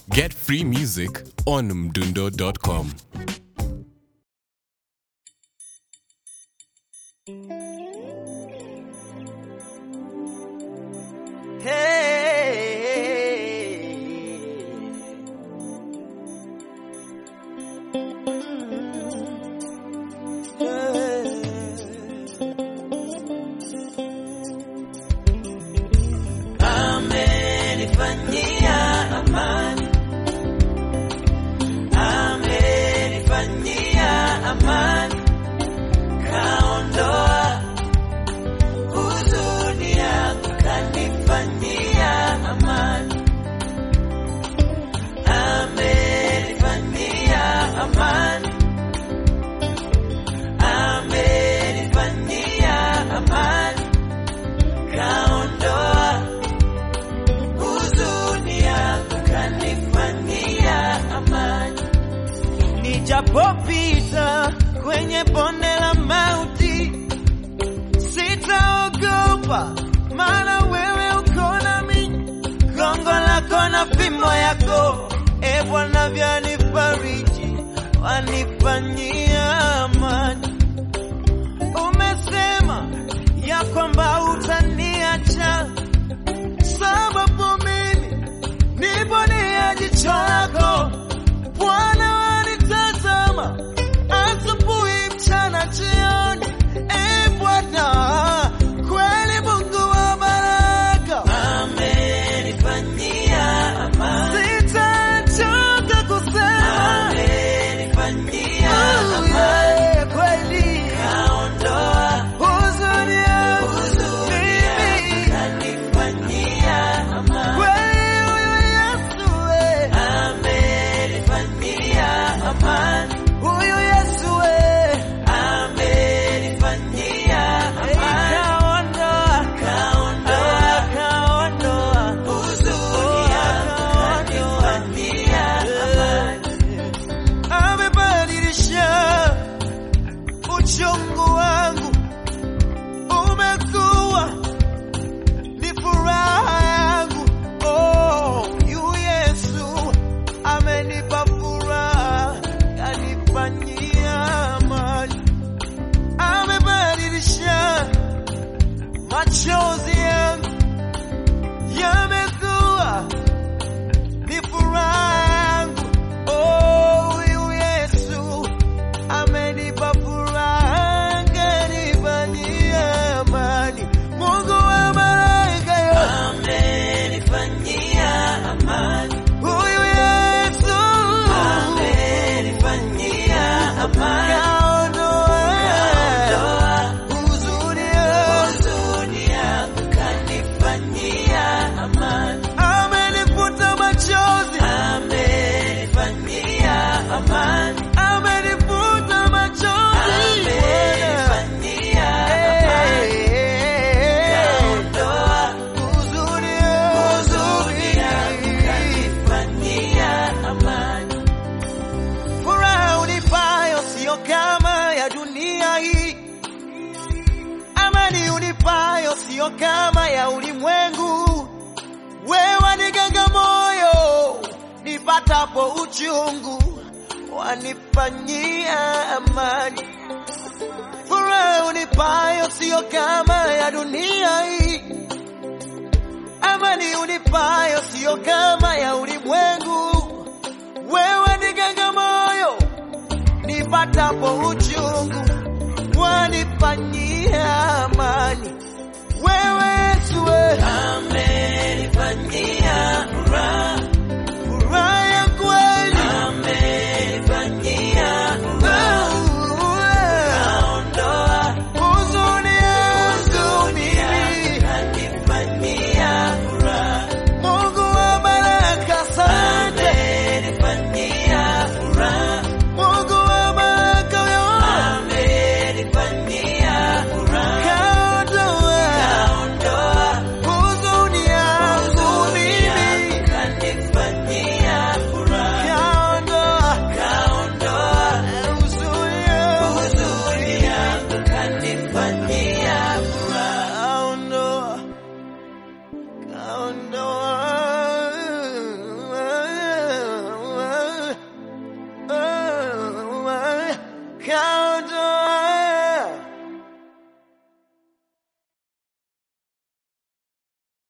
Get free music on mdundo.com. Nijapopita kwenye bonde la mauti, sitaogopa, maana wewe uko nami. Gongo lako na fimbo yako, e Bwana, vyanifariji, wanifanyia amani. Umesema ya kwamba utaniacha, sababu mimi nipo nia jicho lako. Bwana wanitazama, asubuhi, mchana, jioni. E Bwana, kweli Mungu wa baraka, amenifanyia amani. Sitachoka kusema amenifanyia amani. Kweli kaondoa huzuni yangu, mimi kanifanyia amani. Kweli huyu Yesu amenifanyia amani. Huyu Yesu amenifanyia amani. Kaondoa huzuni yangu, kanifanyia amani. Amebadilisha uchungu wangu, umekuwa ni furaha yangu. Oh, yu Yesu amenipa furaha, kanifanyia amani. Amebadilisha machozi yangu, yamekuwa ni furaha yangu. Oh, yu Yesu amenipa furaha, kanifanyia amani. Mungu wa malaika amenifanyia amani. Huyu Yesu amenifanyia amani. Kaondoa huzuni yangu, kanifanyia amani. Amenifuta machozi, amenifanyia amani. Amenifuta machozi, amenifanyia amani. Kaondoa huzuni yangu, kanifanyia amani. Furaha unipayo sio kama ya dunia hii, amani unipayo sio kama ya ulimwengu. Wewe waniganga moyo nipatapo uchungu, wanifanyia amani. Furaha unipayo sio kama ya dunia hii, amani unipayo sio kama ya ulimwengu. Wewe waniganga moyo nipatapo uchungu, wanifanyia amani. Wewe Yesu amenifanyia furaha, furaha ya kweli, amenifanyia furaha. Kaondoa huzuni yangu, mimi kanifanyia furaha. Mungu wa baraka, asante, amenifanyia furaha. Mungu wa baraka, amenifanyia out